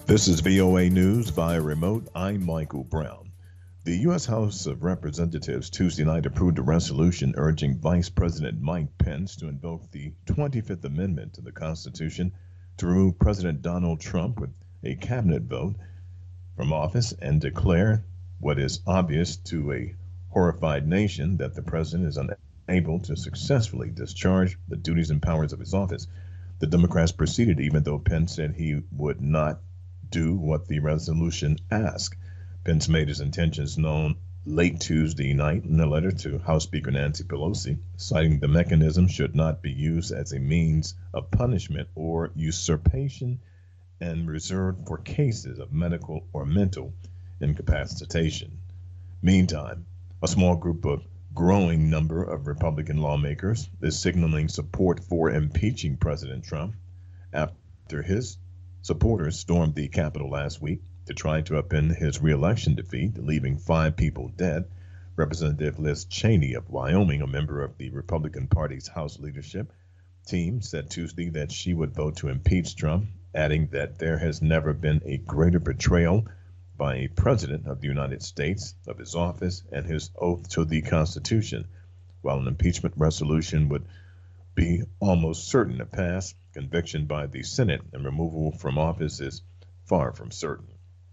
This is VOA News via remote. I'm Michael Brown. The U.S. House of Representatives Tuesday night approved a resolution urging Vice President Mike Pence to invoke the 25th Amendment to the Constitution to remove President Donald Trump with a cabinet vote from office and declare what is obvious to a horrified nation that the president is unable to successfully discharge the duties and powers of his office. The Democrats proceeded even though Pence said he would not do what the resolution asked. Pence made his intentions known late Tuesday night in a letter to House Speaker Nancy Pelosi, citing the mechanism should not be used as a means of punishment or usurpation and reserved for cases of medical or mental incapacitation. Meantime, a small group of growing number of Republican lawmakers is signaling support for impeaching President Trump after his supporters stormed the Capitol last week to try to upend his reelection defeat, leaving 5 people dead. Representative Liz Cheney of Wyoming, a member of the Republican Party's House leadership team, said Tuesday that she would vote to impeach Trump, adding that there has never been a greater betrayal by a president of the United States of his office and his oath to the Constitution. While an impeachment resolution would be almost certain to pass, conviction by the Senate and removal from office is far from certain.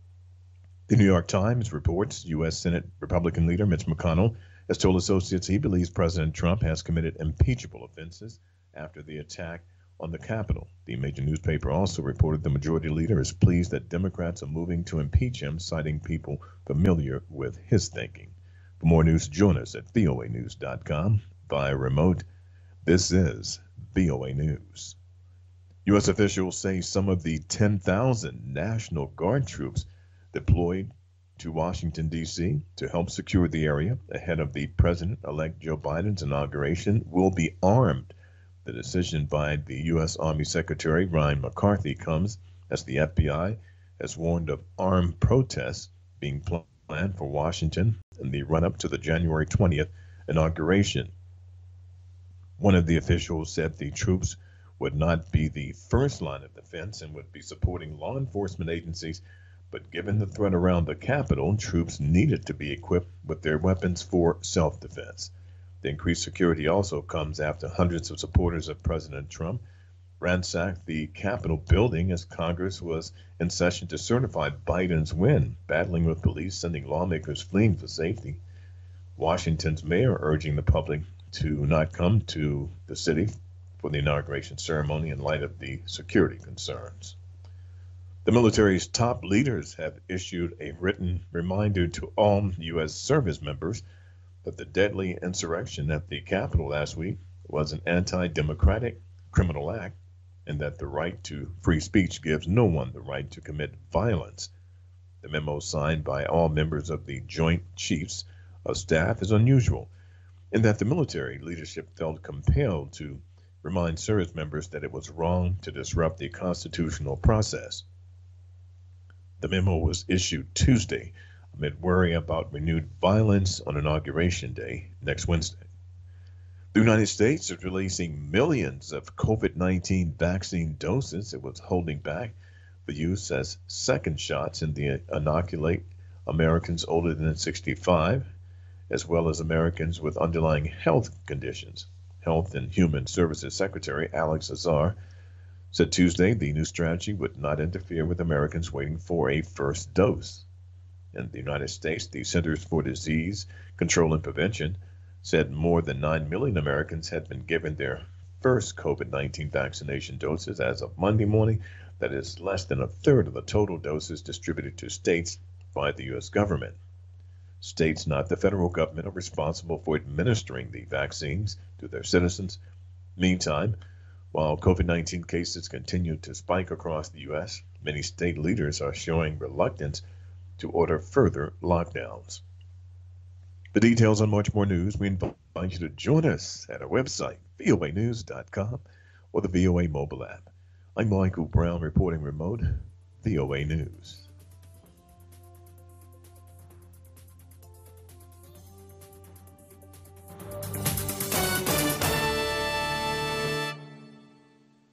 The New York Times reports U.S. Senate Republican leader Mitch McConnell has told associates he believes President Trump has committed impeachable offenses after the attack on the Capitol. The major newspaper also reported the majority leader is pleased that Democrats are moving to impeach him, citing people familiar with his thinking. For more news, join us at voanews.com via remote. This is VOA News. U.S. officials say some of the 10,000 National Guard troops deployed to Washington, D.C. to help secure the area ahead of the President-elect Joe Biden's inauguration will be armed. The decision by the U.S. Army Secretary Ryan McCarthy comes as the FBI has warned of armed protests being planned for Washington in the run-up to the January 20th inauguration. One of the officials said the troops would not be the first line of defense and would be supporting law enforcement agencies, but given the threat around the Capitol, troops needed to be equipped with their weapons for self-defense. The increased security also comes after hundreds of supporters of President Trump ransacked the Capitol building as Congress was in session to certify Biden's win, battling with police, sending lawmakers fleeing for safety. Washington's mayor urging the public to not come to the city for the inauguration ceremony in light of the security concerns. The military's top leaders have issued a written reminder to all U.S. service members that the deadly insurrection at the Capitol last week was an anti-democratic criminal act and that the right to free speech gives no one the right to commit violence. The memo signed by all members of the Joint Chiefs of Staff is unusual in that the military leadership felt compelled to remind service members that it was wrong to disrupt the constitutional process. The memo was issued Tuesday amid worry about renewed violence on Inauguration Day next Wednesday. The United States is releasing millions of COVID-19 vaccine doses it was holding back for use as second shots in the inoculate Americans older than 65, as well as Americans with underlying health conditions. Health and Human Services Secretary Alex Azar said Tuesday the new strategy would not interfere with Americans waiting for a first dose. In the United States, the Centers for Disease Control and Prevention said more than 9 million Americans had been given their first COVID-19 vaccination doses as of Monday morning. That is less than a third of the total doses distributed to states by the U.S. government. States, not the federal government, are responsible for administering the vaccines to their citizens. Meantime, while COVID-19 cases continue to spike across the U.S., many state leaders are showing reluctance to order further lockdowns. For details on much more news, we invite you to join us at our website, voanews.com, or the VOA mobile app. I'm Michael Brown reporting remote, VOA News.